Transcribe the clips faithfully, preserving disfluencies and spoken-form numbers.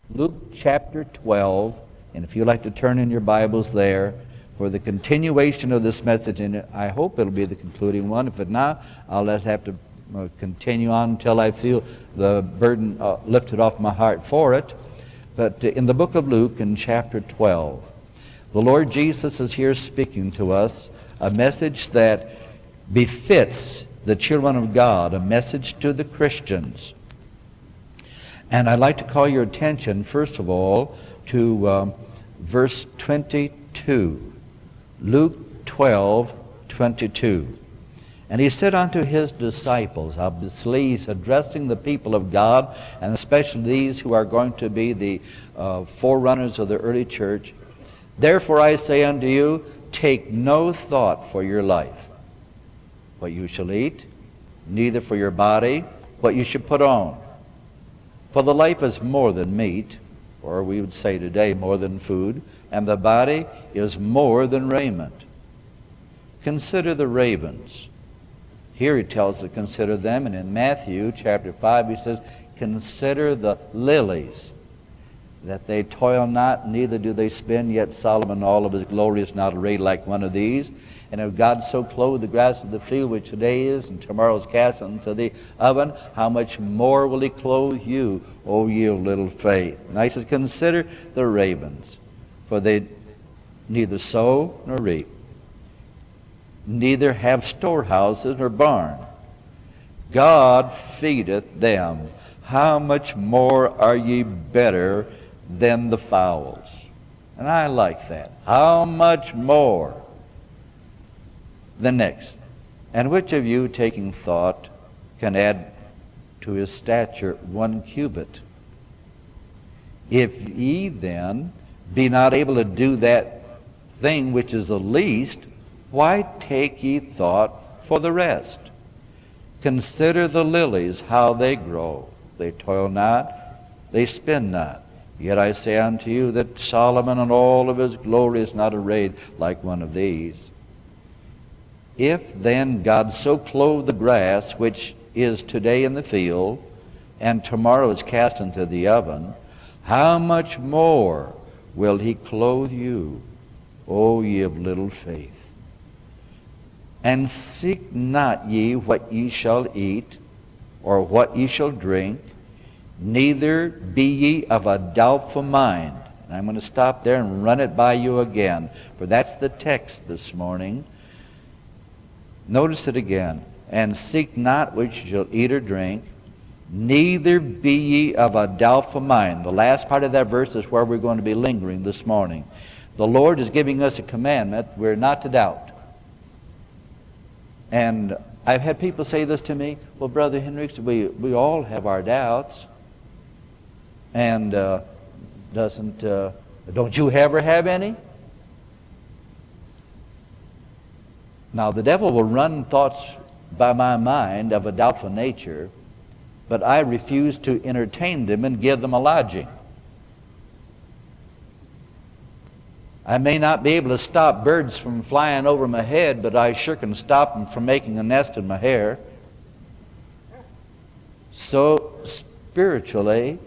Luke chapter twelve, and if you'd like to turn in your Bibles there for the continuation of this message, and I hope it'll be the concluding one. If it not, I'll just have to uh, continue on until I feel the burden uh, lifted off my heart for it. But uh, in the book of Luke, in chapter twelve, the Lord Jesus is here speaking to us a message that befits the children of God, a message to the Christians. And I'd like to call your attention, first of all, to um, verse twenty-two. Luke twelve, twenty-two. And he said unto his disciples, obviously he's addressing the people of God, and especially these who are going to be the uh, forerunners of the early church, therefore I say unto you, take no thought for your life, what you shall eat, neither for your body, what you should put on. For the life is more than meat, or we would say today more than food, and the body is more than raiment. Consider the ravens. Here he tells us to consider them, and in Matthew chapter five he says, consider the lilies, that they toil not, neither do they spin, yet Solomon all of his glory is not arrayed like one of these. And if God so clothed the grass of the field, which today is, and tomorrow is cast into the oven, how much more will he clothe you, O ye of little faith? And I says, consider the ravens, for they neither sow nor reap, neither have storehouses nor barn. God feedeth them. How much more are ye better than the fowls? And I like that. How much more? The next. And which of you, taking thought, can add to his stature one cubit? If ye then be not able to do that thing which is the least, why take ye thought for the rest? Consider the lilies, how they grow. They toil not, they spin not. Yet I say unto you that Solomon in all of his glory is not arrayed like one of these. If then God so clothe the grass, which is today in the field, and tomorrow is cast into the oven, how much more will he clothe you, O ye of little faith? And seek not ye what ye shall eat, or what ye shall drink, neither be ye of a doubtful mind. And I'm going to stop there and run it by you again, for that's the text this morning. Notice it again. And seek not what ye shall eat or drink, neither be ye of a doubtful mind. The last part of that verse is where we're going to be lingering this morning. The Lord is giving us a commandment. We're not to doubt. And I've had people say this to me, well, Brother Hendricks, we, we all have our doubts. And uh, doesn't, uh, don't you ever have any? Now, the devil will run thoughts by my mind of a doubtful nature, but I refuse to entertain them and give them a lodging. I may not be able to stop birds from flying over my head, but I sure can stop them from making a nest in my hair. So, spiritually,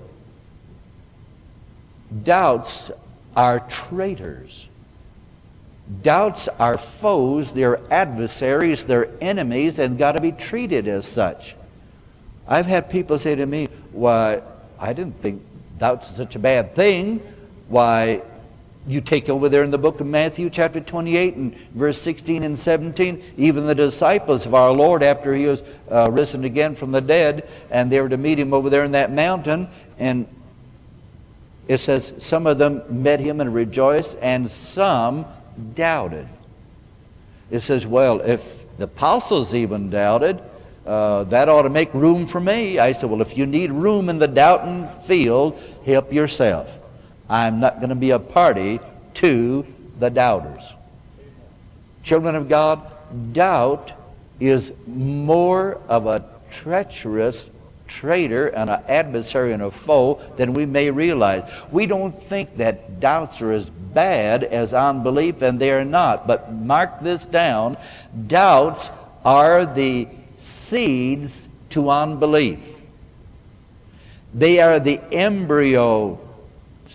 doubts are traitors. Doubts are foes, they're adversaries, they're enemies, and got to be treated as such. I've had people say to me, why, I didn't think doubts is such a bad thing. Why, you take over there in the book of Matthew chapter twenty-eight and verse sixteen and seventeen, even the disciples of our Lord after he was uh, risen again from the dead, and they were to meet him over there in that mountain, and it says some of them met him and rejoiced, and some doubted. It says, well, if the apostles even doubted, uh, that ought to make room for me. I said, well, if you need room in the doubting field, help yourself. I'm not going to be a party to the doubters. Children of God, doubt is more of a treacherous traitor and an adversary and a foe than we may realize. We don't think that doubts are as bad as unbelief, and they are not. But mark this down, doubts are the seeds to unbelief. They are the embryo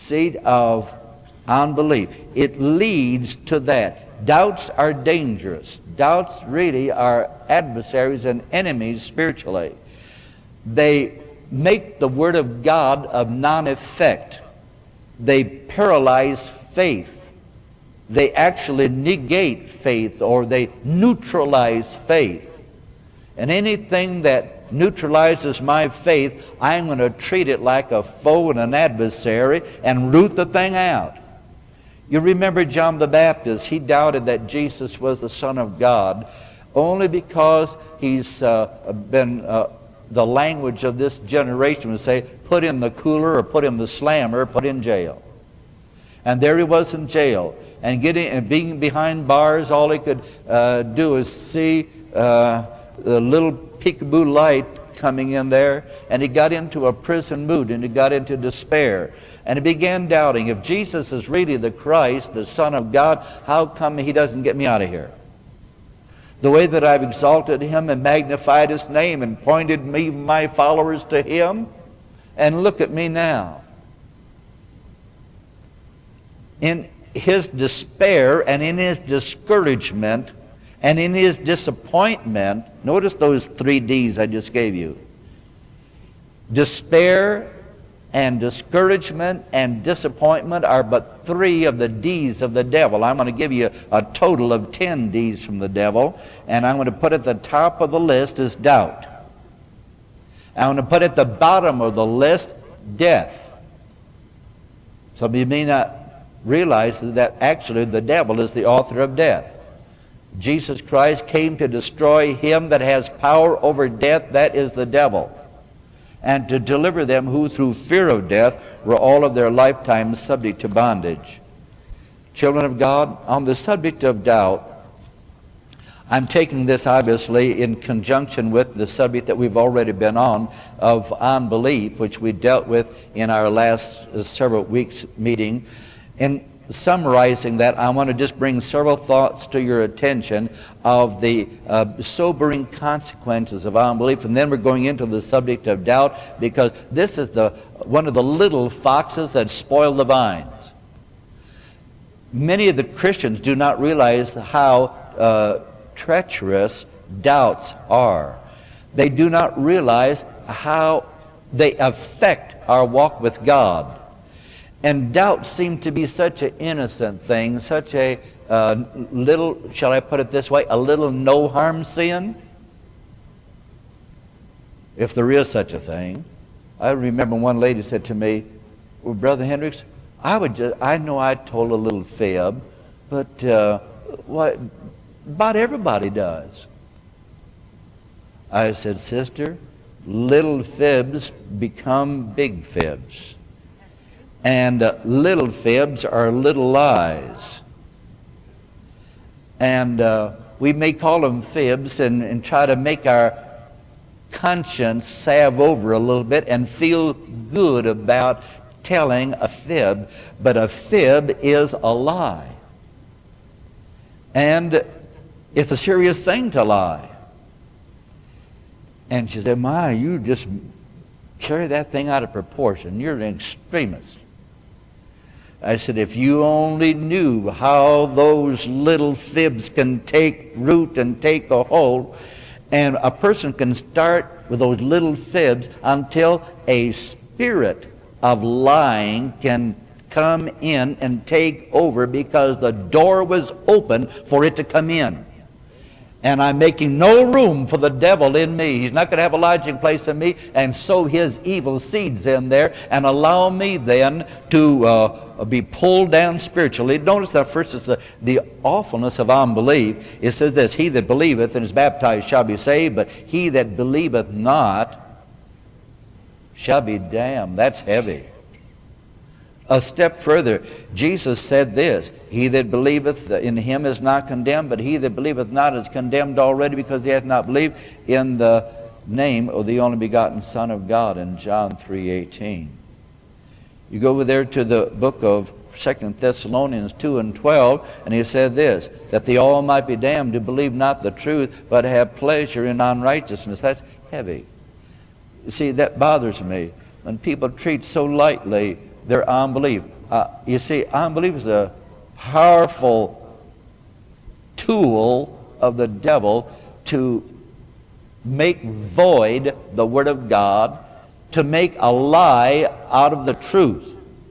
seed of unbelief. It leads to that. Doubts are dangerous. Doubts really are adversaries and enemies spiritually. They make the Word of God of non-effect. They paralyze faith. They actually negate faith, or they neutralize faith. And anything that neutralizes my faith, I'm going to treat it like a foe and an adversary and root the thing out. You remember John the Baptist. He doubted that Jesus was the Son of God only because he's uh, been, uh, the language of this generation would say, put in the cooler or put in the slammer, put in jail. And there he was in jail. And getting and being behind bars, all he could uh, do is see uh, the little peekaboo light coming in there. And he got into a prison mood, and he got into despair. And he began doubting, if Jesus is really the Christ, the Son of God, how come he doesn't get me out of here? The way that I've exalted him and magnified his name and pointed me, my followers, to him, and look at me now. In his despair and in his discouragement and in his disappointment, notice those three D's I just gave you. Despair and discouragement and disappointment are but three of the D's of the devil. I'm going to give you a total of ten D's from the devil, and I'm going to put at the top of the list is doubt. I'm going to put at the bottom of the list death. Some of you may not realize that actually the devil is the author of death. Jesus Christ came to destroy him that has power over death, that is the devil, and to deliver them who through fear of death were all of their lifetime subject to bondage. Children of God, on the subject of doubt, I'm taking this obviously in conjunction with the subject that we've already been on of unbelief, which we dealt with in our last uh, several weeks meeting. In summarizing that, I want to just bring several thoughts to your attention of the uh, sobering consequences of unbelief, and then we're going into the subject of doubt, because this is the one of the little foxes that spoil the vines. Many of the Christians do not realize how uh, treacherous doubts are. They do not realize how they affect our walk with God. And doubts seem to be such an innocent thing, such a uh, little, shall I put it this way, a little no-harm sin, if there is such a thing. I remember one lady said to me, well, Brother Hendricks, I would just, I know I told a little fib, but uh, what, about everybody does. I said, sister, little fibs become big fibs. And uh, little fibs are little lies. And uh, we may call them fibs and, and try to make our conscience salve over a little bit and feel good about telling a fib. But a fib is a lie. And it's a serious thing to lie. And she said, my, you just carry that thing out of proportion. You're an extremist. I said, if you only knew how those little fibs can take root and take a hold, and a person can start with those little fibs until a spirit of lying can come in and take over, because the door was open for it to come in. And I'm making no room for the devil in me. He's not going to have a lodging place in me and sow his evil seeds in there and allow me then to uh, be pulled down spiritually. Notice that first is the, the awfulness of unbelief. It says this, he that believeth and is baptized shall be saved, but he that believeth not shall be damned. That's heavy. A step further, Jesus said this, he that believeth in him is not condemned, but he that believeth not is condemned already, because he hath not believed in the name of the only begotten Son of God, in John three eighteen. You go over there to the book of Second Thessalonians two and twelve, and he said this, that they all might be damned who believe not the truth, but have pleasure in unrighteousness. That's heavy. You see, that bothers me when people treat so lightly their unbelief. Uh, you see, unbelief is a powerful tool of the devil to make void the Word of God, to make a lie out of the truth.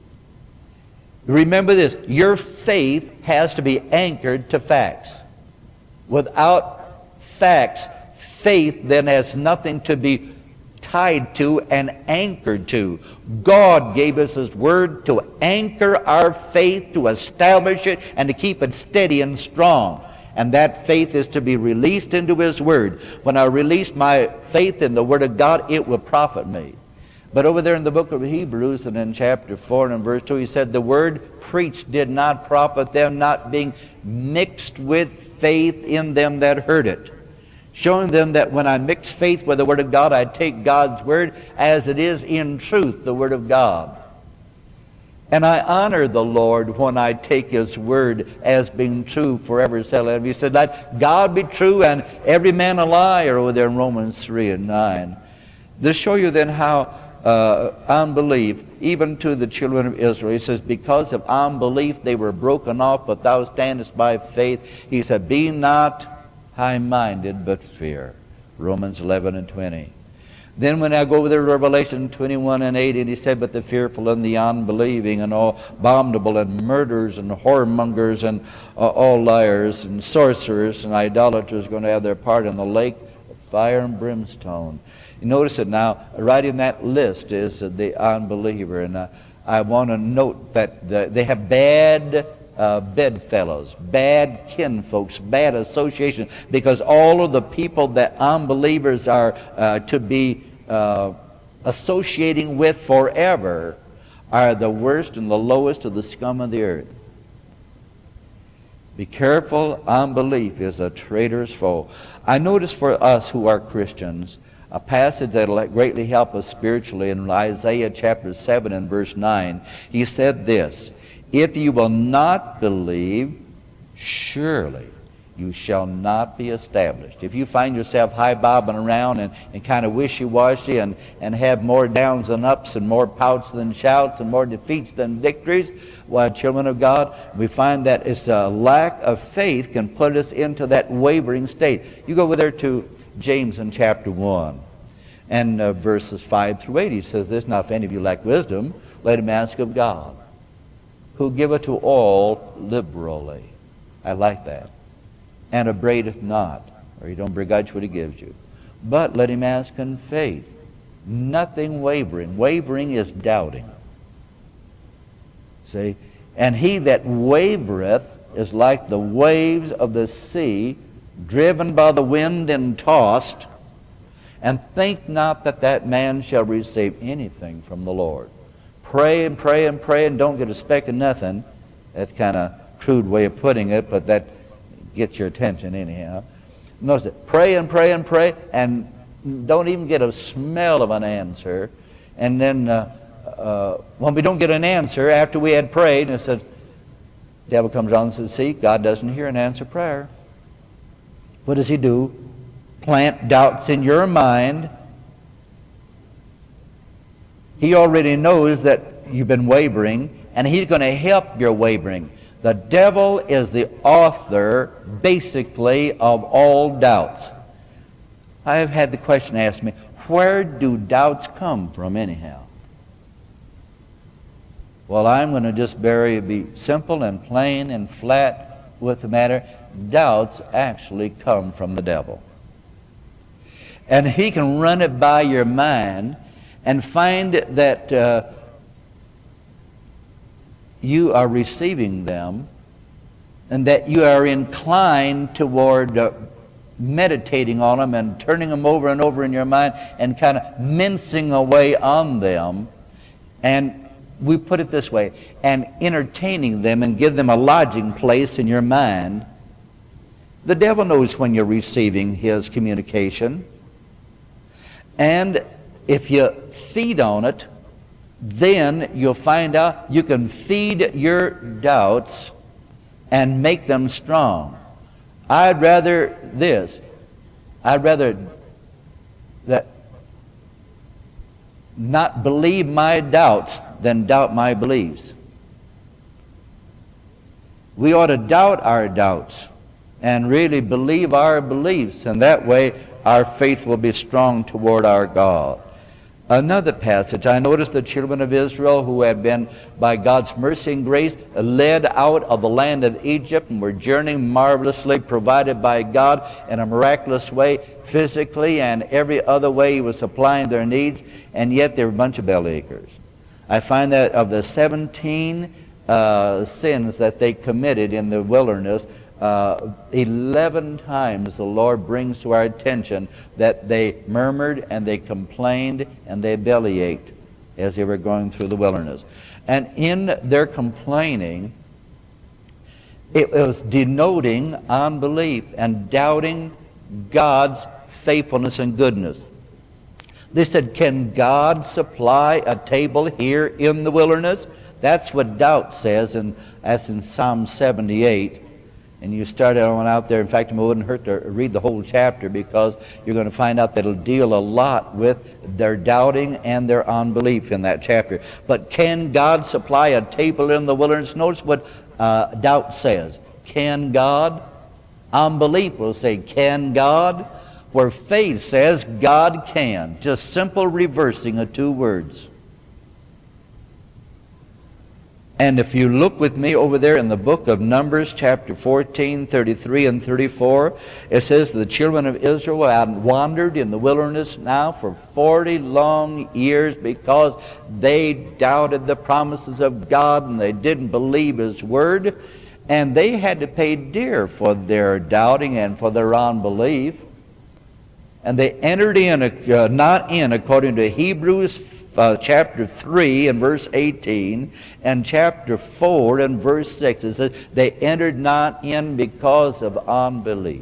Remember this, your faith has to be anchored to facts. Without facts, faith then has nothing to be tied to and anchored to. God gave us His Word to anchor our faith, to establish it, and to keep it steady and strong. And that faith is to be released into His Word. When I release my faith in the Word of God, it will profit me. But over there in the book of Hebrews, and in chapter four and in verse two, he said, the word preached did not profit them, not being mixed with faith in them that heard it. Showing them that when I mix faith with the Word of God, I take God's Word as it is in truth, the Word of God. And I honor the Lord when I take His Word as being true forever. He said, let God be true and every man a liar, over there in Romans three and nine. To show you then how uh, unbelief, even to the children of Israel, he says, because of unbelief they were broken off, but thou standest by faith. He said, be not high-minded, but fear. Romans eleven and twenty. Then when I go over there to Revelation twenty-one and eight, and he said, but the fearful and the unbelieving and all abominable and murderers and whoremongers and uh, all liars and sorcerers and idolaters are going to have their part in the lake of fire and brimstone. You notice that now, right in that list is uh, the unbeliever. And uh, I want to note that the, they have bad uh, bedfellows, bad kinfolks, bad association, because all of the people that unbelievers are uh, to be uh, associating with forever are the worst and the lowest of the scum of the earth. Be careful, unbelief is a traitor's foe. I notice for us who are Christians, a passage that will greatly help us spiritually in Isaiah chapter seven and verse nine. He said this, if you will not believe, surely you shall not be established. If you find yourself high-bobbing around and, and kind of wishy-washy and, and have more downs than ups and more pouts than shouts and more defeats than victories, well, children of God, we find that it's a lack of faith can put us into that wavering state. You go over there to James in chapter one and uh, verses five through eight. He says this, now if any of you lack wisdom, let him ask of God, who giveth to all liberally. I like that. And upbraideth not, or he don't begrudge what he gives you. But let him ask in faith, nothing wavering. Wavering is doubting. See? And he that wavereth is like the waves of the sea, driven by the wind and tossed, and think not that that man shall receive anything from the Lord. Pray and pray and pray and don't get a speck of nothing. That's kind of a crude way of putting it, but that gets your attention anyhow. Notice it. Pray and pray and pray and don't even get a smell of an answer. And then uh, uh, when we don't get an answer after we had prayed, and it said, the devil comes on and says, see, God doesn't hear and answer prayer. What does he do? Plant doubts in your mind. He already knows that you've been wavering, and he's going to help your wavering. The devil is the author, basically, of all doubts. I have had the question asked me, where do doubts come from anyhow? Well, I'm going to just very be simple and plain and flat with the matter. Doubts actually come from the devil. And he can run it by your mind and find that uh, you are receiving them and that you are inclined toward uh, meditating on them and turning them over and over in your mind and kind of mincing away on them. And we put it this way, and entertaining them and give them a lodging place in your mind. The devil knows when you're receiving his communication. And if you feed on it, then you'll find out you can feed your doubts and make them strong. I'd rather this. I'd rather that not believe my doubts than doubt my beliefs. We ought to doubt our doubts and really believe our beliefs, and that way our faith will be strong toward our God. Another passage, I noticed the children of Israel who had been, by God's mercy and grace, led out of the land of Egypt and were journeying marvelously, provided by God in a miraculous way, physically and every other way He was supplying their needs, and yet they were a bunch of belly achers. I find that of the seventeen uh, sins that they committed in the wilderness, Uh, eleven times the Lord brings to our attention that they murmured and they complained and they belly ached as they were going through the wilderness. And in their complaining, it was denoting unbelief and doubting God's faithfulness and goodness. They said, can God supply a table here in the wilderness? That's what doubt says, and that's in Psalm seventy-eight. And you start on out there. In fact, it wouldn't hurt to read the whole chapter, because you're going to find out that it'll deal a lot with their doubting and their unbelief in that chapter. But can God supply a table in the wilderness? Notice what uh, doubt says. Can God? Unbelief will say, can God? Where faith says, God can. Just simple reversing of two words. And if you look with me over there in the book of Numbers, chapter fourteen, thirty-three and thirty-four, it says the children of Israel had wandered in the wilderness now for forty long years because they doubted the promises of God and they didn't believe His word. And they had to pay dear for their doubting and for their unbelief. And they entered in, uh, not in, according to Hebrews Uh, chapter three and verse eighteen, and chapter four and verse six. It says, they entered not in because of unbelief.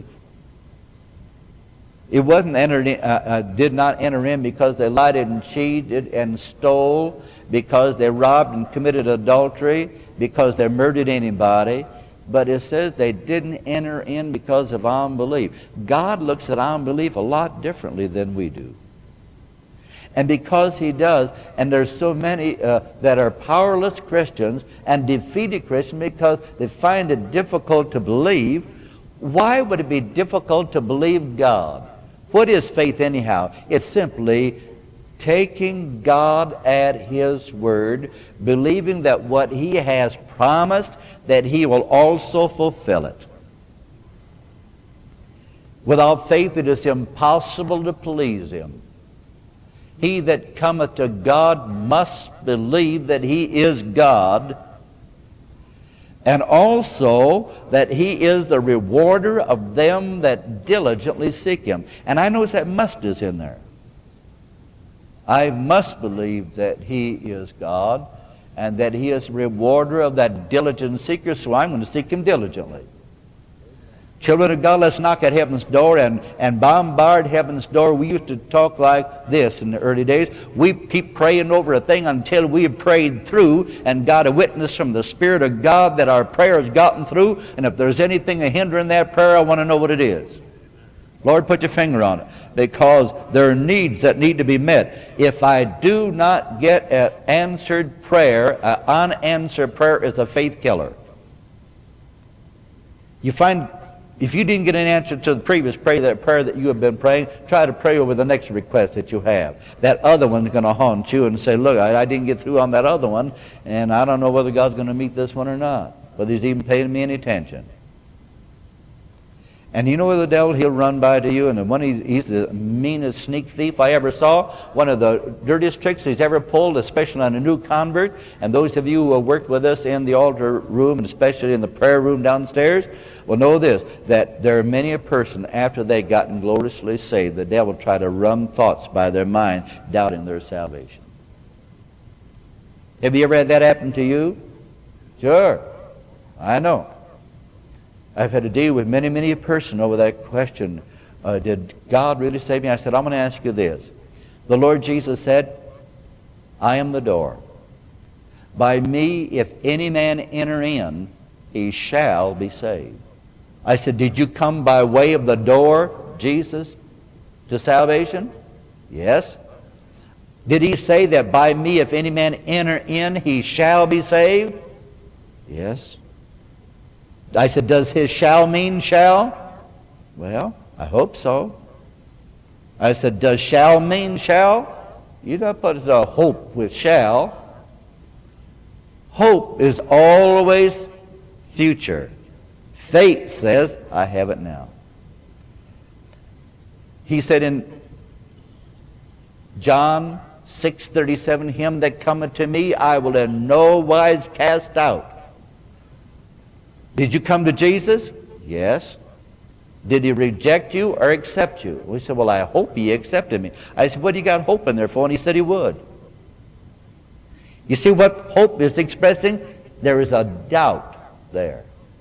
It wasn't entered in, uh, uh, did not enter in because they lied and cheated and stole, because they robbed and committed adultery, because they murdered anybody. But it says they didn't enter in because of unbelief. God looks at unbelief a lot differently than we do. And because He does, and there's so many uh, that are powerless Christians and defeated Christians because they find it difficult to believe. Why would it be difficult to believe God? What is faith anyhow? It's simply taking God at His word, believing that what He has promised, that He will also fulfill it. Without faith it is impossible to please Him. He that cometh to God must believe that He is God, and also that He is the rewarder of them that diligently seek Him. And I notice that must is in there. I must believe that He is God and that He is the rewarder of that diligent seeker, so I'm going to seek Him diligently. Children of God, let's knock at heaven's door and, and bombard heaven's door. We used to talk like this in the early days. We keep praying over a thing until we've prayed through and got a witness from the Spirit of God that our prayer has gotten through. And if there's anything hindering that prayer, I want to know what it is. Lord, put your finger on it, because there are needs that need to be met. If I do not get an answered prayer, an unanswered prayer is a faith killer. You find, if you didn't get an answer to the previous prayer, that prayer that you have been praying, try to pray over the next request that you have. That other one's going to haunt you and say, look, I, I didn't get through on that other one, and I don't know whether God's going to meet this one or not, whether He's even paying me any attention. And you know where the devil, he'll run by to you, and when he's, he's the meanest sneak thief I ever saw. One of the dirtiest tricks he's ever pulled, especially on a new convert, and those of you who have worked with us in the altar room, and especially in the prayer room downstairs, will know this, that there are many a person, after they've gotten gloriously saved, the devil try to run thoughts by their mind, doubting their salvation. Have you ever had that happen to you? Sure, I know. I've had to deal with many, many a person over that question. Uh, did God really save me? I said, I'm going to ask you this. The Lord Jesus said, I am the door. By me, if any man enter in, he shall be saved. I said, did you come by way of the door, Jesus, to salvation? Yes. Did He say that by me, if any man enter in, he shall be saved? Yes. I said, does his shall mean shall? Well, I hope so. I said, does shall mean shall? You don't put a hope with shall. Hope is always future. Faith says, I have it now. He said in John six thirty-seven, him that cometh to me, I will in no wise cast out. Did you come to Jesus? Yes. Did he reject you or accept you? We said, well, I hope he accepted me. I said, what do you got hope in there for? And he said he would. You see what hope is expressing? There is a doubt there.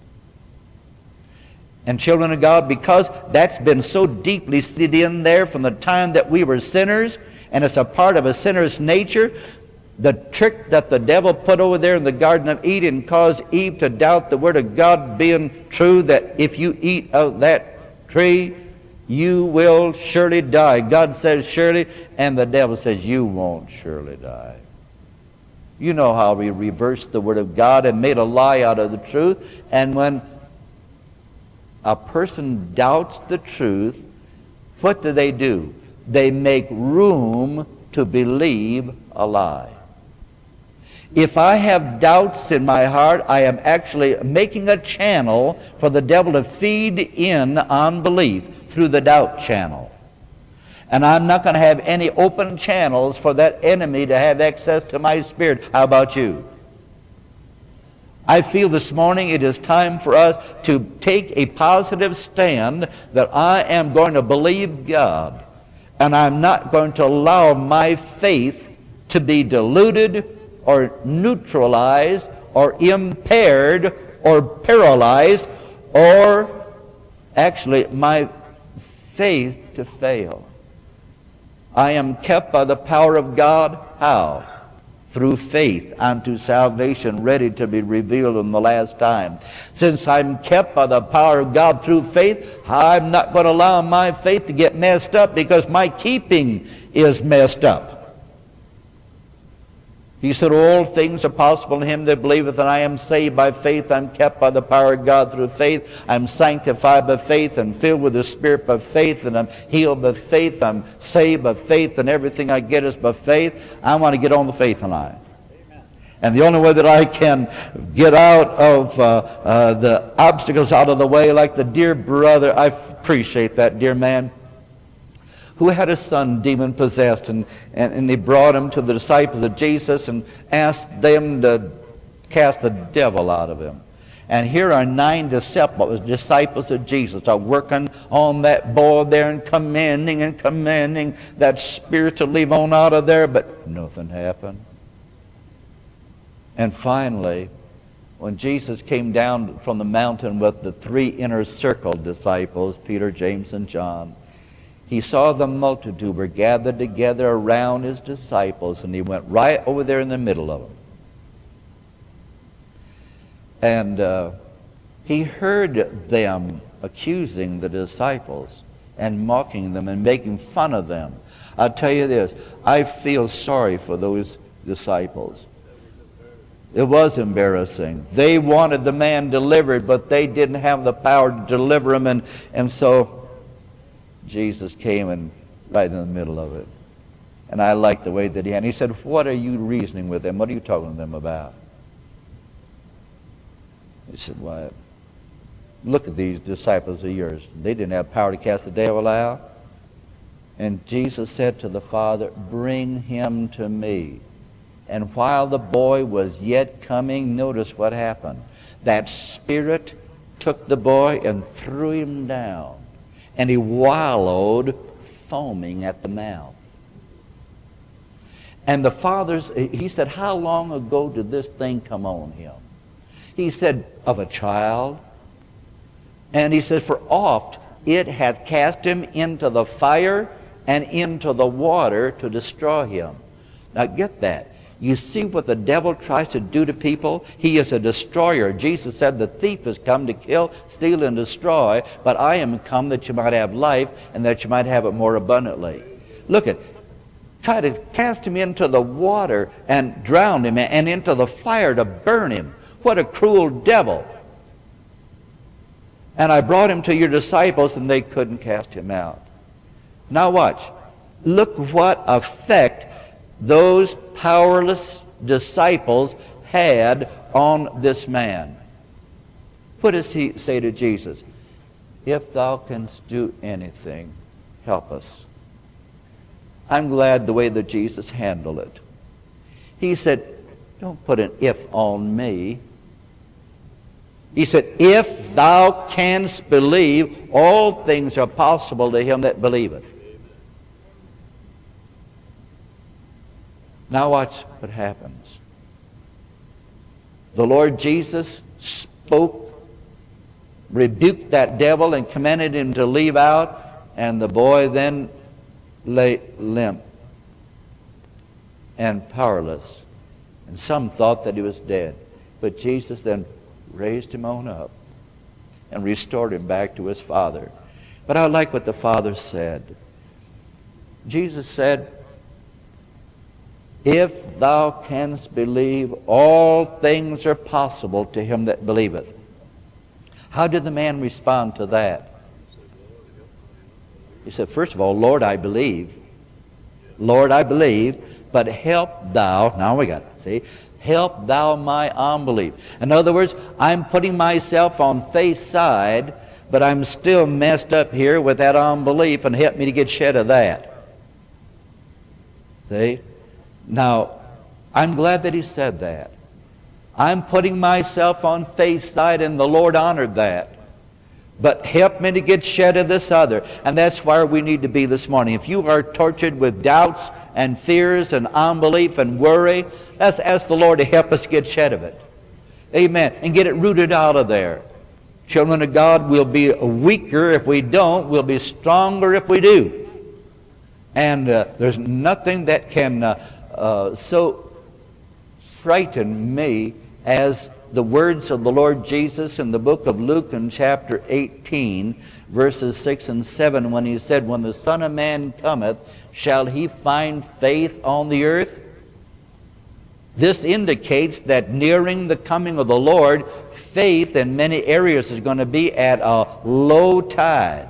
And children of God, because that's been so deeply seated in there from the time that we were sinners, and it's a part of a sinner's nature, the trick that the devil put over there in the Garden of Eden caused Eve to doubt the Word of God being true, that if you eat of that tree, you will surely die. God says surely, and the devil says you won't surely die. You know how we reversed the Word of God and made a lie out of the truth. And when a person doubts the truth, what do they do? They make room to believe a lie. If I have doubts in my heart, I am actually making a channel for the devil to feed in unbelief through the doubt channel. And I'm not going to have any open channels for that enemy to have access to my spirit. How about you? I feel this morning it is time for us to take a positive stand that I am going to believe God, and I'm not going to allow my faith to be diluted or neutralized or impaired or paralyzed, or actually my faith to fail. I am kept by the power of God. How? Through faith unto salvation, ready to be revealed in the last time. Since I'm kept by the power of God through faith, I'm not going to allow my faith to get messed up, because my keeping is messed up. He said, all things are possible in him that believeth, and I am saved by faith. I'm kept by the power of God through faith. I'm sanctified by faith and filled with the Spirit by faith, and I'm healed by faith. I'm saved by faith, and everything I get is by faith. I want to get on the faith line. And the only way that I can get out of uh, uh, the obstacles out of the way, like the dear brother, I appreciate that dear man, who had a son demon-possessed, and, and, and he brought him to the disciples of Jesus and asked them to cast the devil out of him. And here are nine disciples, disciples of Jesus are working on that boy there and commanding and commanding that spirit to leave on out of there, but nothing happened. And finally, when Jesus came down from the mountain with the three inner circle disciples, Peter, James, and John, he saw the multitude were gathered together around his disciples, and he went right over there in the middle of them. And uh, he heard them accusing the disciples and mocking them and making fun of them. I'll tell you this, I feel sorry for those disciples. It was embarrassing. They wanted the man delivered, but they didn't have the power to deliver him, and, and so Jesus came and right in the middle of it. And I liked the way that he had. And he said, what are you reasoning with them? What are you talking to them about? He said, why, look at these disciples of yours. They didn't have power to cast the devil out. And Jesus said to the Father, bring him to me. And while the boy was yet coming, notice what happened. That spirit took the boy and threw him down. And he wallowed, foaming at the mouth. And the father's, he said, how long ago did this thing come on him? He said, of a child. And he said, for oft it hath cast him into the fire and into the water to destroy him. Now get that. You see what the devil tries to do to people? He is a destroyer. Jesus said the thief has come to kill, steal, and destroy, but I am come that you might have life and that you might have it more abundantly. Look at, try to cast him into the water and drown him, and into the fire to burn him. What a cruel devil. And I brought him to your disciples, and they couldn't cast him out. Now watch. Look what effect those powerless disciples had on this man. What does he say to Jesus? If thou canst do anything, help us. I'm glad the way that Jesus handled it. He said, don't put an if on me. He said, if thou canst believe, all things are possible to him that believeth. Now watch what happens. The Lord Jesus spoke, rebuked that devil, and commanded him to leave out, and the boy then lay limp and powerless. And some thought that he was dead. But Jesus then raised him on up and restored him back to his Father. But I like what the Father said. Jesus said, if thou canst believe, all things are possible to him that believeth. How did the man respond to that? He said, first of all, Lord, I believe. Lord, I believe, but help thou, now we got it, see, help thou my unbelief. In other words, I'm putting myself on faith's side, but I'm still messed up here with that unbelief, and help me to get shed of that. See? Now, I'm glad that he said that. I'm putting myself on faith's side, and the Lord honored that. But help me to get shed of this other. And that's where we need to be this morning. If you are tortured with doubts and fears and unbelief and worry, let's ask the Lord to help us get shed of it. Amen. And get it rooted out of there. Children of God, we'll be weaker if we don't. We'll be stronger if we do. And uh, there's nothing that can uh, uh, so frighten me as the words of the Lord Jesus in the book of Luke in chapter eighteen, verses six and seven, when he said, when the Son of Man cometh, shall he find faith on the earth? This indicates that nearing the coming of the Lord, faith in many areas is going to be at a low tide.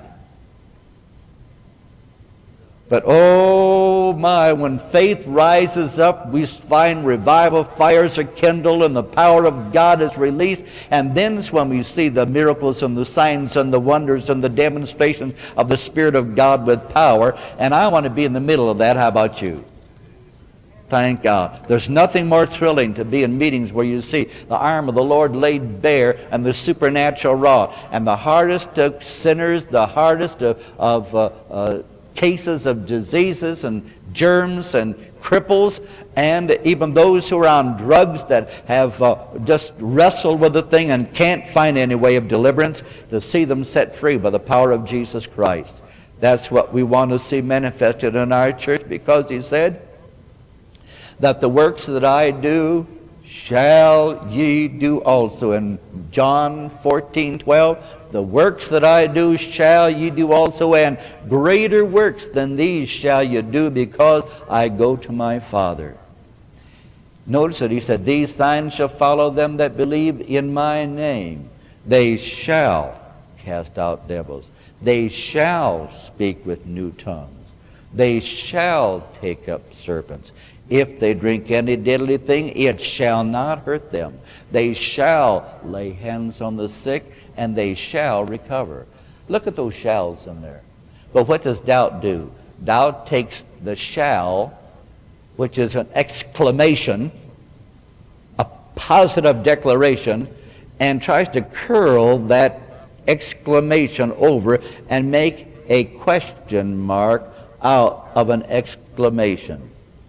But oh my, when faith rises up, we find revival fires are kindled and the power of God is released. And then is when we see the miracles and the signs and the wonders and the demonstrations of the Spirit of God with power. And I want to be in the middle of that. How about you? Thank God. There's nothing more thrilling to be in meetings where you see the arm of the Lord laid bare and the supernatural wrought. And the hardest of sinners, the hardest of, of uh, uh, cases of diseases and germs and cripples, and even those who are on drugs that have uh, just wrestled with the thing and can't find any way of deliverance, to see them set free by the power of Jesus Christ. That's what we want to see manifested in our church, because he said that the works that I do shall ye do also. In John fourteen twelve, the works that I do shall ye do also, and greater works than these shall ye do, because I go to my Father. Notice that he said, these signs shall follow them that believe in my name. They shall cast out devils. They shall speak with new tongues. They shall take up serpents. If they drink any deadly thing, it shall not hurt them. They shall lay hands on the sick, and they shall recover. Look at those shalls in there. But what does doubt do? Doubt takes the shall, which is an exclamation, a positive declaration, and tries to curl that exclamation over and make a question mark out of an exclamation.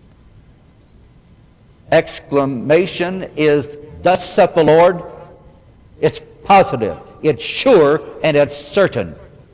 Exclamation is, thus saith the Lord. It's positive, it's sure, and it's certain.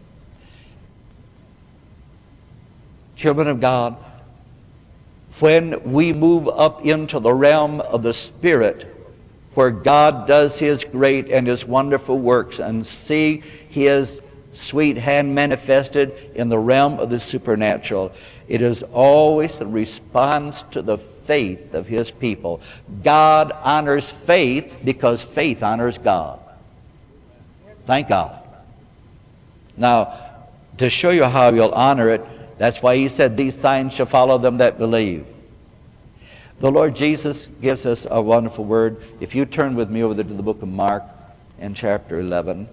Children of God, when we move up into the realm of the Spirit, where God does His great and His wonderful works, and see His sweet hand manifested in the realm of the supernatural, it is always a response to the faith of His people. God honors faith because faith honors God. Thank God. Now, to show you how you'll honor it, that's why he said, these signs shall follow them that believe. The Lord Jesus gives us a wonderful word. If you turn with me over there to the book of Mark in chapter eleven,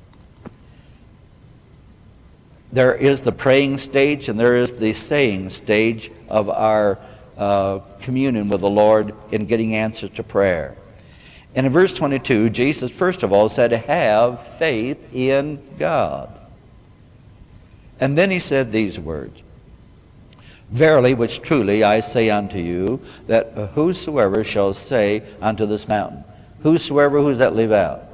there is the praying stage and there is the saying stage of our uh, communion with the Lord in getting answers to prayer. And in verse twenty-two, Jesus first of all said, have faith in God. And then he said these words, verily, which truly I say unto you, that whosoever shall say unto this mountain, whosoever, who does that leave out?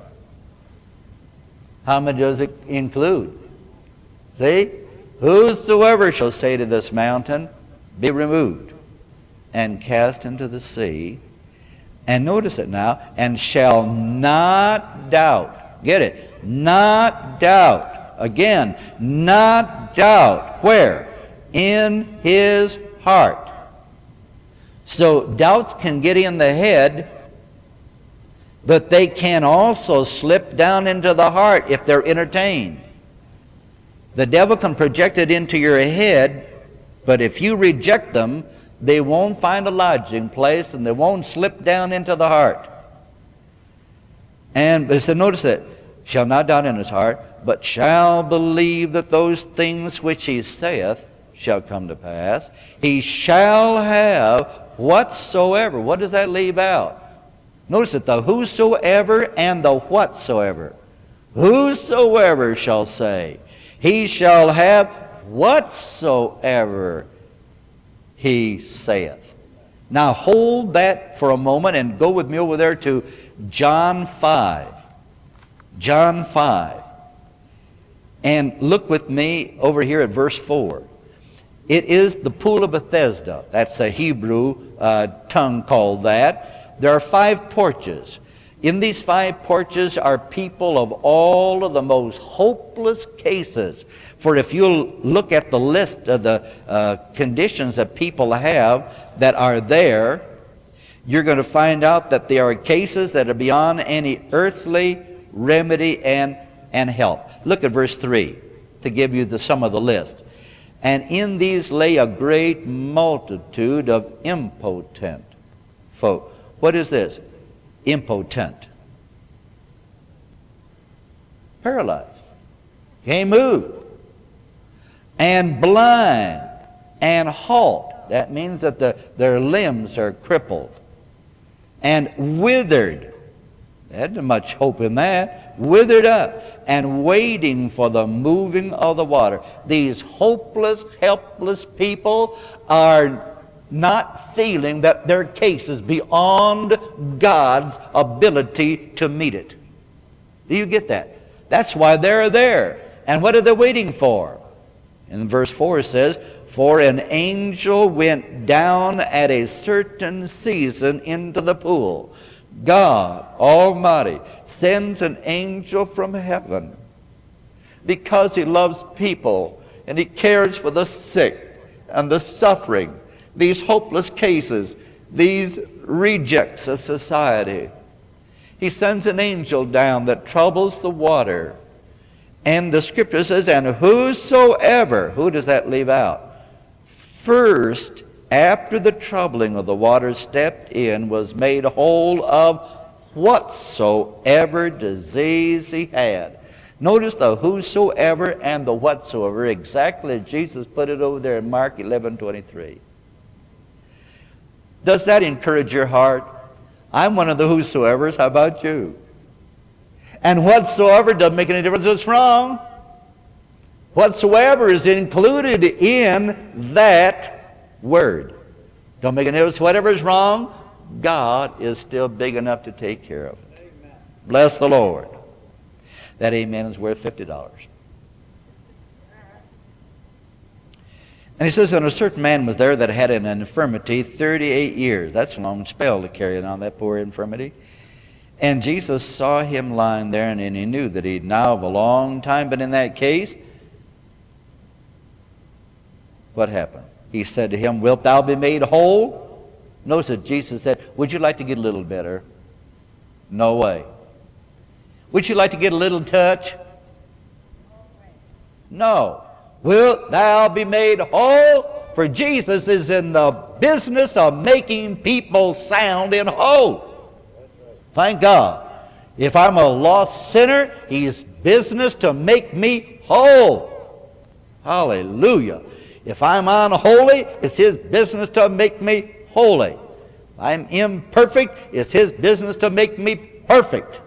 How many does it include? See? Whosoever shall say to this mountain, be removed and cast into the sea, and notice it now, and shall not doubt. Get it? Not doubt. Again, not doubt. Where? In his heart. So doubts can get in the head, but they can also slip down into the heart if they're entertained. The devil can project it into your head, but if you reject them, they won't find a lodging place and they won't slip down into the heart. And it said, notice that, shall not doubt in his heart, but shall believe that those things which he saith shall come to pass. He shall have whatsoever. What does that leave out? Notice it, the whosoever and the whatsoever. Whosoever shall say, he shall have whatsoever he saith. Now hold that for a moment and go with me over there to John five. John five. And look with me over here at verse four. It is the pool of Bethesda. That's a Hebrew uh, tongue called that. There are five porches. In these five porches are people of all of the most hopeless cases. For if you look at the list of the uh, conditions that people have that are there, you're going to find out that there are cases that are beyond any earthly remedy and, and help. Look at verse three to give you the sum of the list. And in these lay a great multitude of impotent folk. What is this? Impotent. Paralyzed. Can't move. And blind. And halt. That means that the, their limbs are crippled. And withered. There isn't much hope in that. Withered up and waiting for the moving of the water. These hopeless, helpless people are not feeling that their case is beyond God's ability to meet it. Do you get that? That's why they're there. And what are they waiting for? In verse four it says, for an angel went down at a certain season into the pool. God Almighty sends an angel from heaven because he loves people and he cares for the sick and the suffering, these hopeless cases, these rejects of society. He sends an angel down that troubles the water. And the scripture says, and whosoever, who does that leave out? First, after the troubling of the water, stepped in, was made whole of whatsoever disease he had. Notice the whosoever and the whatsoever, exactly as Jesus put it over there in Mark eleven twenty-three. Does that encourage your heart? I'm one of the whosoevers. How about you? And whatsoever doesn't make any difference. It's wrong. Whatsoever is included in that word. Don't make any difference. Whatever is wrong, God is still big enough to take care of it. Amen. Bless the Lord. That amen is worth fifty dollars. And he says, and a certain man was there that had an infirmity thirty-eight years. That's a long spell to carry on that poor infirmity. And Jesus saw him lying there, and he knew that he'd now of a long time been in that case. What happened? He said to him, wilt thou be made whole? Notice that Jesus said, would you like to get a little better? No way. Would you like to get a little touch? No. Wilt thou be made whole? For Jesus is in the business of making people sound and whole. Thank God. If I'm a lost sinner, He's business to make me whole. Hallelujah. If I'm unholy, it's His business to make me holy. If I'm imperfect, it's His business to make me perfect.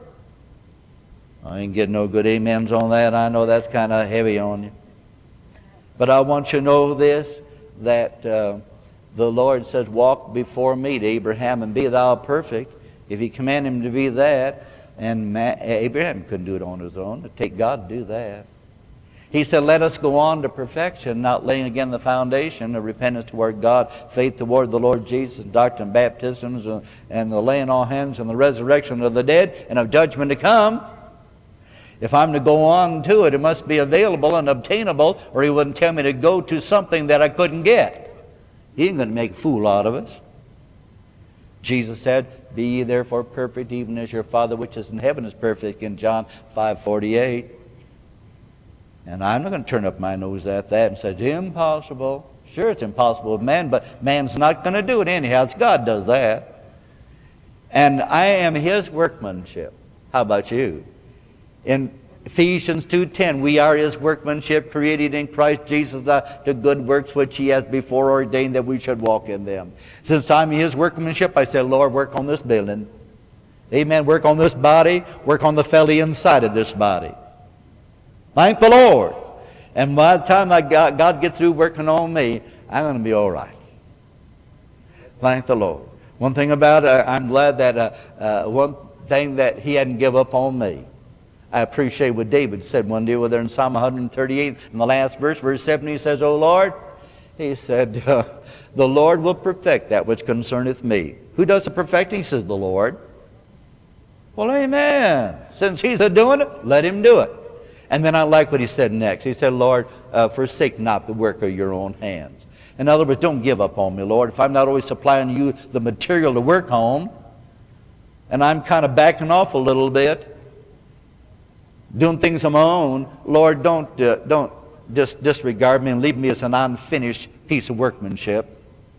I ain't getting no good amens on that. I know that's kind of heavy on you. But I want you to know this, that uh, the Lord says, walk before me to Abraham and be thou perfect. If He command him to be that, and Ma- Abraham couldn't do it on his own, it'd take God to do that. He said, let us go on to perfection, not laying again the foundation of repentance toward God, faith toward the Lord Jesus, doctrine of baptisms, and, and the laying on hands, and the resurrection of the dead, and of judgment to come. If I'm to go on to it, it must be available and obtainable, or He wouldn't tell me to go to something that I couldn't get. He ain't going to make a fool out of us. Jesus said, be ye therefore perfect, even as your Father which is in heaven is perfect, in John five forty-eight. And I'm not going to turn up my nose at that and say, it's impossible. Sure, it's impossible with man, but man's not going to do it anyhow. It's God does that. And I am His workmanship. How about you? In Ephesians two ten, we are His workmanship, created in Christ Jesus to good works which He has before ordained that we should walk in them. Since I'm His workmanship, I say, Lord, work on this building. Amen. Work on this body. Work on the fellow inside of this body. Thank the Lord. And by the time I got, God gets through working on me, I'm going to be all right. Thank the Lord. One thing about it, I'm glad that uh, uh, one thing that He hadn't give up on me. I appreciate what David said one day with there in Psalm one thirty-eight, in the last verse, verse seven, he says, O Lord, he said, uh, the Lord will perfect that which concerneth me. Who does the perfecting? He says, the Lord. Well, amen. Since He's a-doing it, let Him do it. And then I like what he said next. He said, Lord, uh, forsake not the work of your own hands. In other words, don't give up on me, Lord. If I'm not always supplying you the material to work on, and I'm kind of backing off a little bit, doing things on my own, Lord, don't, uh, don't just disregard me and leave me as an unfinished piece of workmanship.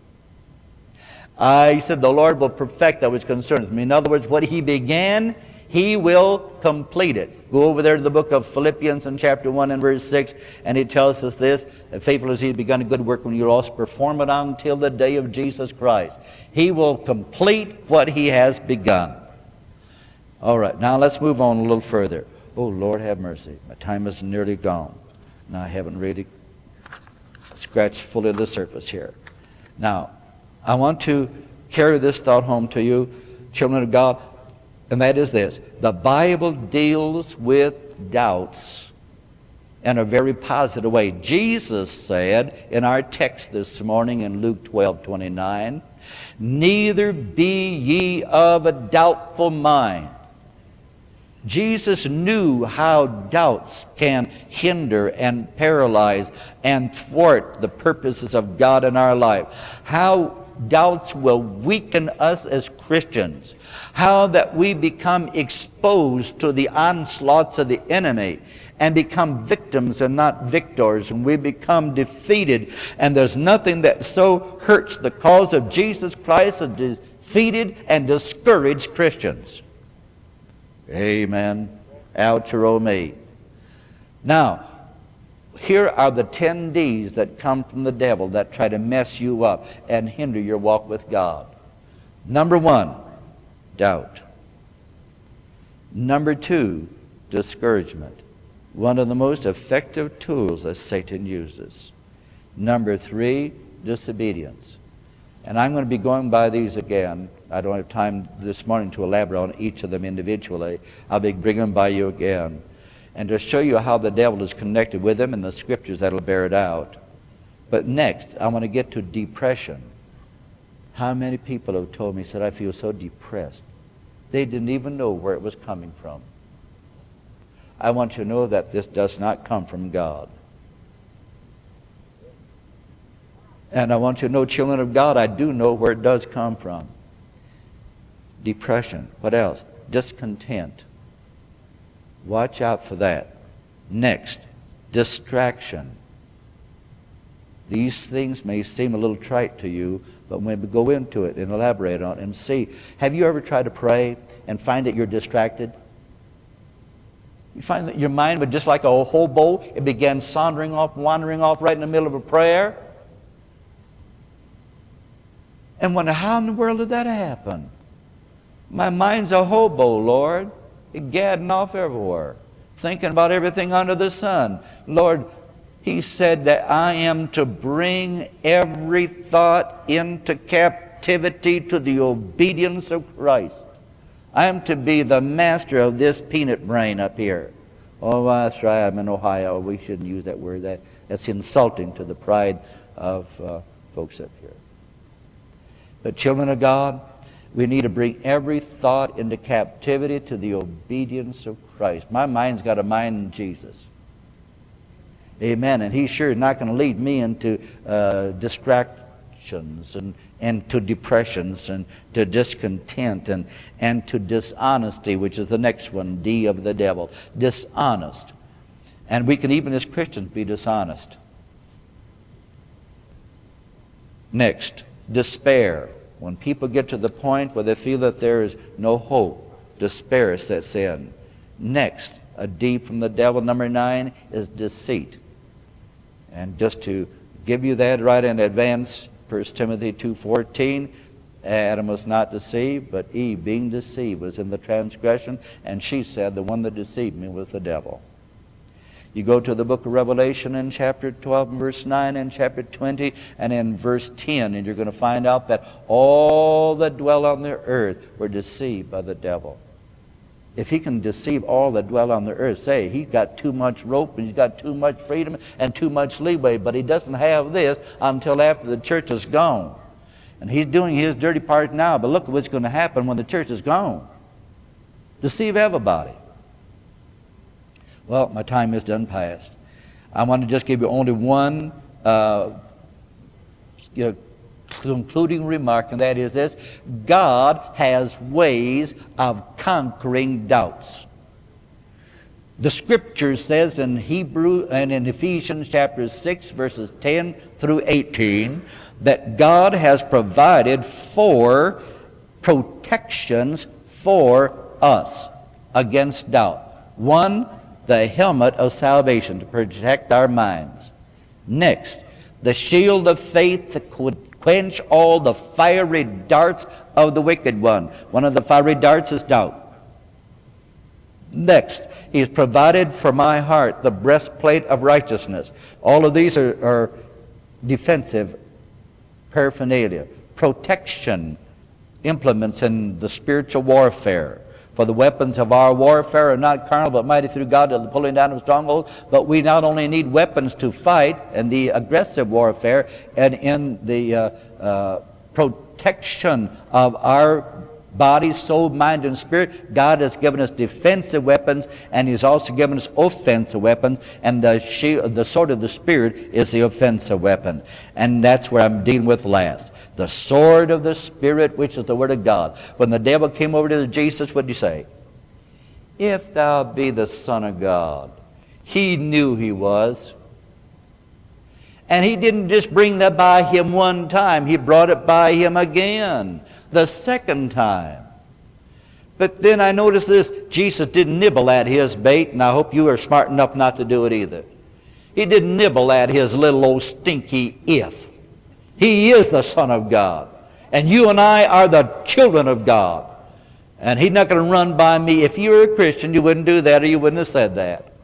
I said, the Lord will perfect that which concerns me. In other words, what He began, He will complete it. Go over there to the book of Philippians in chapter one and verse six, and it tells us this, that faithful as He has begun a good work, when you also perform it until the day of Jesus Christ. He will complete what He has begun. All right, now let's move on a little further. Oh, Lord, have mercy. My time is nearly gone. Now, I haven't really scratched fully the surface here. Now, I want to carry this thought home to you, children of God, and that is this. The Bible deals with doubts in a very positive way. Jesus said in our text this morning in Luke twelve twenty-nine, neither be ye of a doubtful mind. Jesus knew how doubts can hinder and paralyze and thwart the purposes of God in our life. How doubts will weaken us as Christians. How that we become exposed to the onslaughts of the enemy and become victims and not victors, and we become defeated. And there's nothing that so hurts the cause of Jesus Christ as defeated and discouraged Christians. Amen. Outro me. Now, here are the ten D's that come from the devil that try to mess you up and hinder your walk with God. Number one, doubt. Number two, discouragement. One of the most effective tools that Satan uses. Number three, disobedience. And I'm going to be going by these again. I don't have time this morning to elaborate on each of them individually. I'll be bringing them by you again. And to show you how the devil is connected with them in the scriptures that'll bear it out. But next, I want to get to depression. How many people have told me, said, I feel so depressed. They didn't even know where it was coming from. I want you to know that this does not come from God. And I want you to know, children of God, I do know where it does come from. Depression. What else? Discontent. Watch out for that. Next, Distraction. These things may seem a little trite to you, but when we go into it and elaborate on it and see, have you ever tried to pray and find that you're distracted? You find that your mind would, just like a hobo, it began sauntering off, wandering off right in the middle of a prayer. And wonder, how in the world did that happen? My mind's a hobo, Lord. It gadding off everywhere, thinking about everything under the sun. Lord, He said that I am to bring every thought into captivity to the obedience of Christ. I am to be the master of this peanut brain up here. Oh, that's right, I'm in Ohio. We shouldn't use that word. That, that's insulting to the pride of uh, folks up here. But children of God, we need to bring every thought into captivity to the obedience of Christ. My mind's got a mind in Jesus. Amen. And He sure is not going to lead me into uh, distractions and, and to depressions and to discontent and, and to dishonesty, which is the next one, D of the devil. Dishonest. And we can even as Christians be dishonest. Next, despair. When people get to the point where they feel that there is no hope, despair sets in. Next, a D from the devil, number nine, is deceit. And just to give you that right in advance, First Timothy two fourteen, Adam was not deceived, but Eve, being deceived, was in the transgression, and she said, the one that deceived me was the devil. You go to the book of Revelation in chapter twelve, and verse nine, and chapter twenty, and in verse ten, and you're going to find out that all that dwell on the earth were deceived by the devil. If he can deceive all that dwell on the earth, say, he's got too much rope, and he's got too much freedom, and too much leeway, but he doesn't have this until after the church is gone. And he's doing his dirty part now, but look at what's going to happen when the church is gone. Deceive everybody. Well, my time is done past. I want to just give you only one uh, you know, concluding remark, and that is this: God has ways of conquering doubts. The Scripture says in Hebrew and in Ephesians chapter six, verses ten through eighteen, that God has provided four protections for us against doubt. One, the helmet of salvation to protect our minds. Next, the shield of faith that could quench all the fiery darts of the wicked one. One of the fiery darts is doubt. Next, He's provided for my heart the breastplate of righteousness. All of these are, are defensive paraphernalia, protection implements in the spiritual warfare. For the weapons of our warfare are not carnal, but mighty through God to the pulling down of strongholds. But we not only need weapons to fight in the aggressive warfare and in the uh, uh, protection of our body, soul, mind, and spirit. God has given us defensive weapons, and He's also given us offensive weapons. And the shield, the sword of the Spirit is the offensive weapon. And that's where I'm dealing with last. The sword of the Spirit, which is the Word of God. When the devil came over to Jesus, what did he say? If thou be the Son of God. He knew he was. And he didn't just bring that by him one time. He brought it by him again, the second time. But then I noticed this. Jesus didn't nibble at his bait, and I hope you are smart enough not to do it either. He didn't nibble at his little old stinky if. He is the Son of God. And you and I are the children of God. And He's not going to run by me. If you were a Christian, you wouldn't do that, or you wouldn't have said that.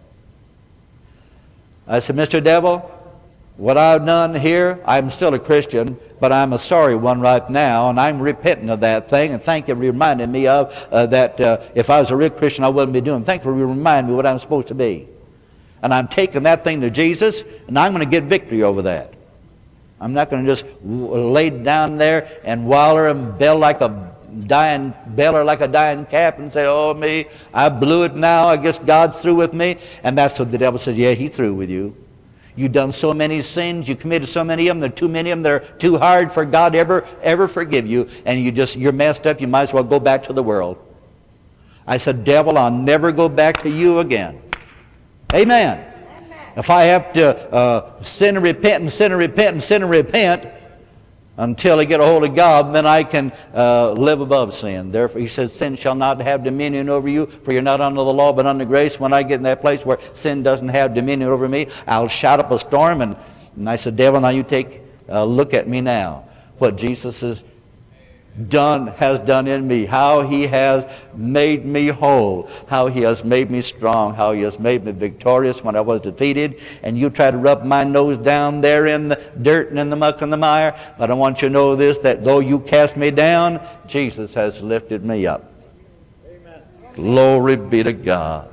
I said, Mister Devil, what I've done here, I'm still a Christian, but I'm a sorry one right now, and I'm repenting of that thing, and thank you for reminding me of uh, that uh, if I was a real Christian, I wouldn't be doing. Thank you for reminding me what I'm supposed to be. And I'm taking that thing to Jesus, and I'm going to get victory over that. I'm not going to just lay down there and waller and bell like a dying beller like a dying calf and say, oh me, I blew it now, I guess God's through with me. And that's what the devil says, yeah, He's through with you. You've done so many sins, you committed so many of them, there are too many of them, they're too hard for God to ever, ever forgive you, and you just, you're messed up, you might as well go back to the world. I said, devil, I'll never go back to you again. Amen. If I have to uh, sin and repent and sin and repent and sin and repent until I get a hold of God, then I can uh, live above sin. Therefore, he says, sin shall not have dominion over you, for you're not under the law, but under grace. When I get in that place where sin doesn't have dominion over me, I'll shout up a storm, and, and I said, devil, now you take a look at me now. What Jesus has done, has done in me, how he has made me whole, how he has made me strong, how he has made me victorious when I was defeated. And you try to rub my nose down there in the dirt and in the muck and the mire, but I want you to know this, that though you cast me down, Jesus has lifted me up. Amen. Glory be to God.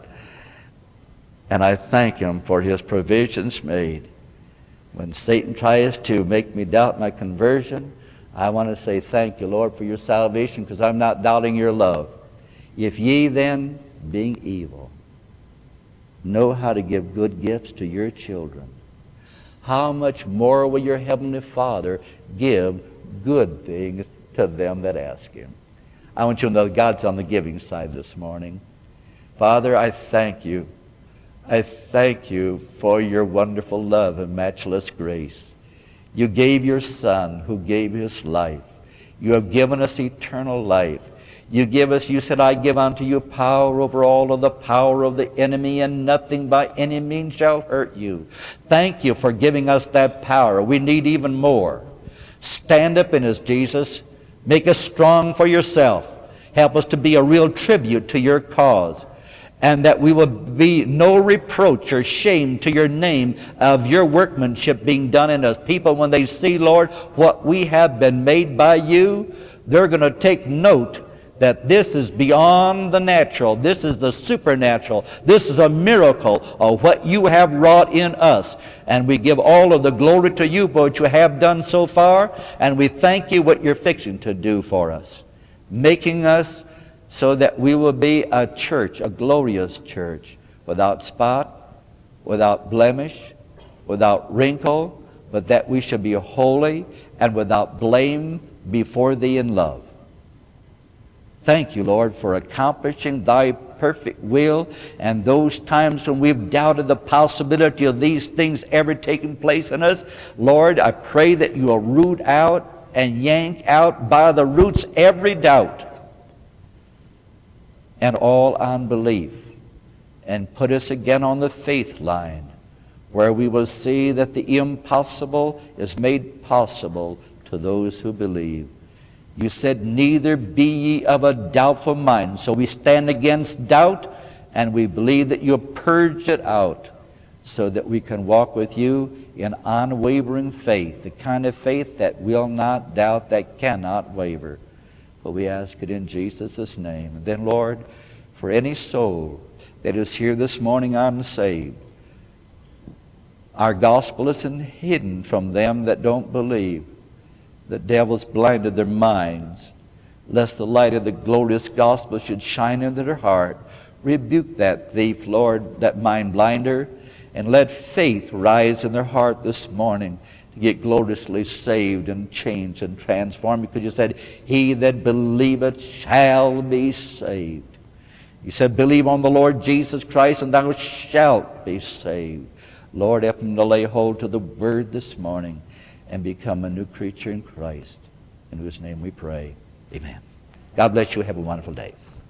And I thank him for his provisions made. When Satan tries to make me doubt my conversion, I want to say thank you, Lord, for your salvation, because I'm not doubting your love. If ye then, being evil, know how to give good gifts to your children, how much more will your heavenly Father give good things to them that ask him? I want you to know God's on the giving side this morning. Father, I thank you. I thank you for your wonderful love and matchless grace. You gave your Son who gave his life. You have given us eternal life. You give us, you said, I give unto you power over all of the power of the enemy, and nothing by any means shall hurt you. Thank you for giving us that power. We need even more. Stand up in us, Jesus. Make us strong for yourself. Help us to be a real tribute to your cause, and that we will be no reproach or shame to your name of your workmanship being done in us. People, when they see, Lord, what we have been made by you, they're going to take note that this is beyond the natural. This is the supernatural. This is a miracle of what you have wrought in us. And we give all of the glory to you for what you have done so far, and we thank you what you're fixing to do for us, making us so that we will be a church, a glorious church, without spot, without blemish, without wrinkle, but that we should be holy and without blame before thee in love. Thank you, Lord, for accomplishing thy perfect will, and those times when we've doubted the possibility of these things ever taking place in us. Lord, I pray that you will root out and yank out by the roots every doubt and all unbelief, and put us again on the faith line, where we will see that the impossible is made possible to those who believe. You said, neither be ye of a doubtful mind. So we stand against doubt, and we believe that you have purged it out, so that we can walk with you in unwavering faith, the kind of faith that will not doubt, that cannot waver. But we ask it in Jesus' name. And then, Lord, for any soul that is here this morning unsaved, our gospel isn't hidden from them that don't believe. The devil's blinded their minds, lest the light of the glorious gospel should shine into their heart. Rebuke that thief, Lord, that mind blinder, and let faith rise in their heart this morning to get gloriously saved and changed and transformed, because you said, he that believeth shall be saved. You said, believe on the Lord Jesus Christ, and thou shalt be saved. Lord, help them to lay hold to the word this morning and become a new creature in Christ, in whose name we pray. Amen. God bless you. Have a wonderful day.